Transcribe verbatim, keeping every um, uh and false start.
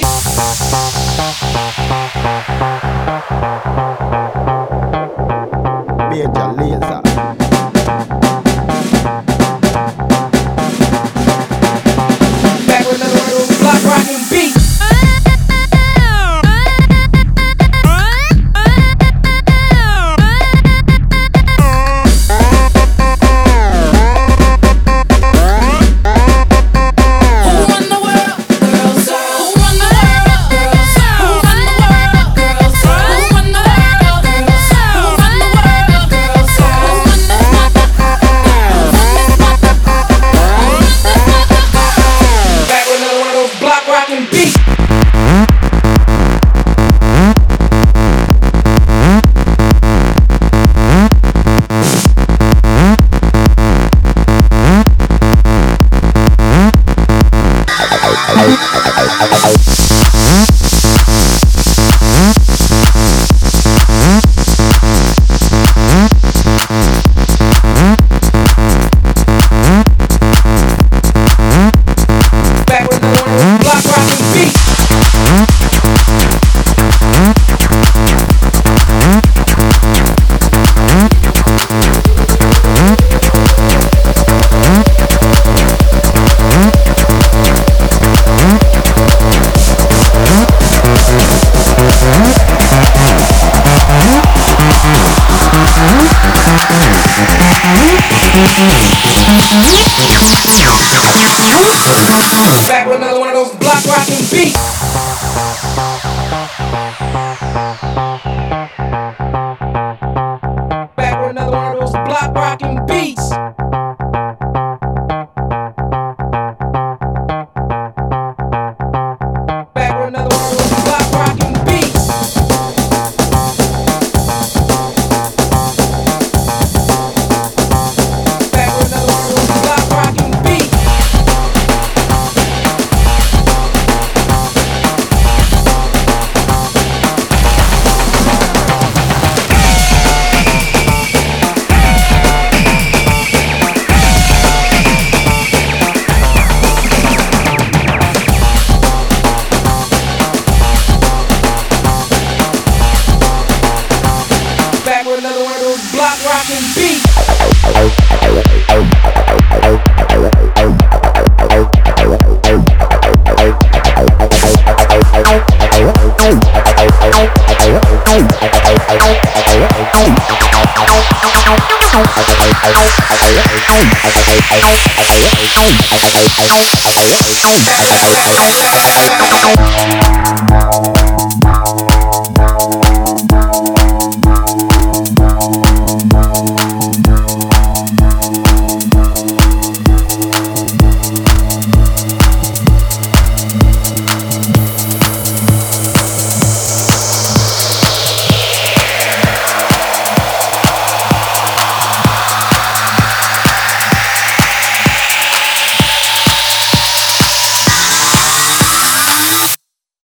beat. Major Lazer. Back with another one of those block rockin' beats. Back with another one of those block rockin' beats. Back with another one of those block rockin' beats. Back with another one of those block rockin' beats. Back with another one of those block rockin' beats. Back with another one of those block rockin' beats. Back, back, back, back, back, back.